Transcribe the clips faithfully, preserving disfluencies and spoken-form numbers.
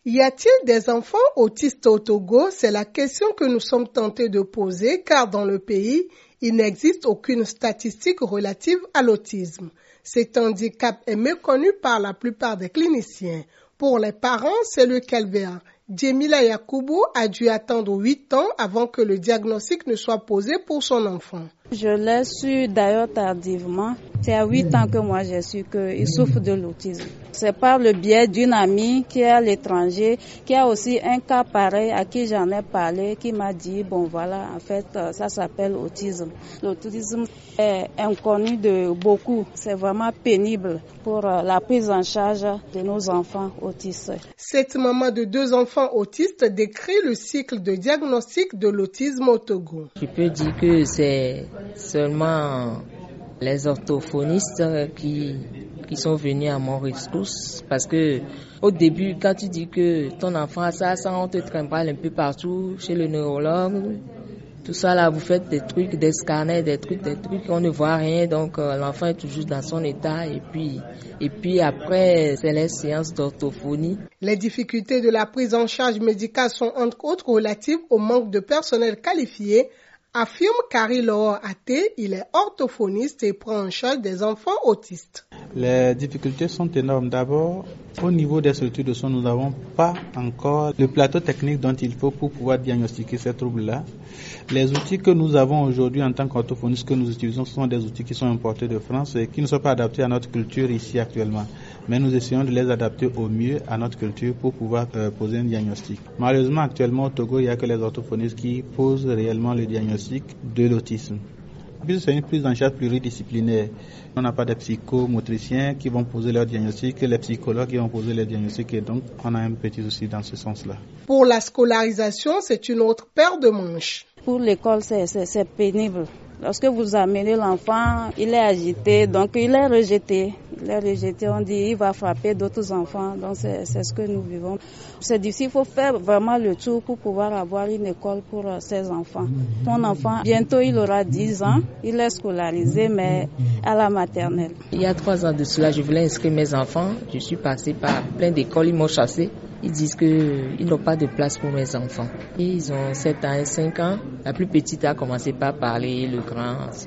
Y a-t-il des enfants autistes au Togo? C'est la question que nous sommes tentés de poser car dans le pays, il n'existe aucune statistique relative à l'autisme. Cet handicap est méconnu par la plupart des cliniciens. Pour les parents, c'est le calvaire. Djemila Yakoubou a dû attendre huit ans avant que le diagnostic ne soit posé pour son enfant. Je l'ai su d'ailleurs tardivement. C'est à huit ans que moi j'ai su qu'il souffre de l'autisme. C'est par le biais d'une amie qui est à l'étranger, qui a aussi un cas pareil à qui j'en ai parlé, qui m'a dit, bon voilà, en fait, ça s'appelle autisme. L'autisme est inconnu de beaucoup. C'est vraiment pénible pour la prise en charge de nos enfants autistes. Cette maman de deux enfants autistes décrit le cycle de diagnostic de l'autisme au Togo. Je peux dire que c'est seulement les orthophonistes qui, qui sont venus à mon rescousse parce que au début, quand tu dis que ton enfant a ça, ça on te trimballe un peu partout chez le neurologue. Tout ça là, vous faites des trucs, des scanners, des trucs, des trucs, on ne voit rien, donc euh, l'enfant est toujours dans son état et puis, et puis après, c'est les séances d'orthophonie. Les difficultés de la prise en charge médicale sont entre autres relatives au manque de personnel qualifié, affirme Kari Loor Até, il est orthophoniste et prend en charge des enfants autistes. Les difficultés sont énormes. D'abord, au niveau des structures de soins, nous n'avons pas encore le plateau technique dont il faut pour pouvoir diagnostiquer ces troubles-là. Les outils que nous avons aujourd'hui en tant qu'orthophonistes que nous utilisons, ce sont des outils qui sont importés de France et qui ne sont pas adaptés à notre culture ici actuellement. Mais nous essayons de les adapter au mieux à notre culture pour pouvoir euh, poser un diagnostic. Malheureusement, actuellement au Togo, il n'y a que les orthophonistes qui posent réellement le diagnostic de l'autisme. C'est une prise en charge pluridisciplinaire. On n'a pas de psychomotriciens qui vont poser leur diagnostic, les psychologues qui vont poser les diagnostics et donc on a un petit souci dans ce sens-là. Pour la scolarisation, c'est une autre paire de manches. Pour l'école, c'est, c'est, c'est pénible. Lorsque vous amenez l'enfant, il est agité, donc il est rejeté. Il est rejeté, on dit il va frapper d'autres enfants, donc c'est, c'est ce que nous vivons. C'est difficile, il faut faire vraiment le tour pour pouvoir avoir une école pour ces enfants. Mon enfant, bientôt il aura dix ans, il est scolarisé, mais à la maternelle. Il y a trois ans de cela, je voulais inscrire mes enfants, je suis passée par plein d'écoles, ils m'ont chassée. Ils disent qu'ils n'ont pas de place pour mes enfants. Et ils ont sept ans et cinq ans. La plus petite a commencé par parler, le grand, c'est...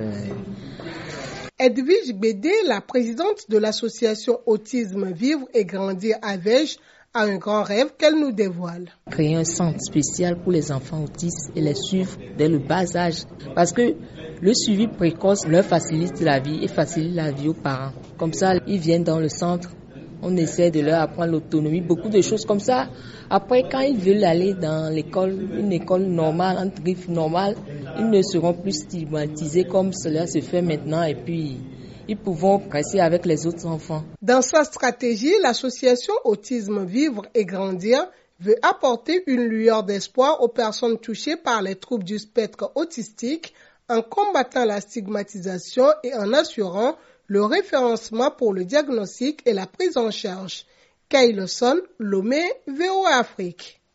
Edwige Bédé, la présidente de l'association Autisme Vivre et Grandir à Vège, a un grand rêve qu'elle nous dévoile. Créer un centre spécial pour les enfants autistes et les suivre dès le bas âge. Parce que le suivi précoce leur facilite la vie et facilite la vie aux parents. Comme ça, ils viennent dans le centre. On essaie de leur apprendre l'autonomie, beaucoup de choses comme ça. Après, quand ils veulent aller dans l'école, une école normale, entre griffes normale, ils ne seront plus stigmatisés comme cela se fait maintenant et puis ils pourront rester avec les autres enfants. Dans sa stratégie, l'association Autisme Vivre et Grandir veut apporter une lueur d'espoir aux personnes touchées par les troubles du spectre autistique en combattant la stigmatisation et en assurant le référencement pour le diagnostic et la prise en charge. Kay Lawson, Lomé, V O A Afrique.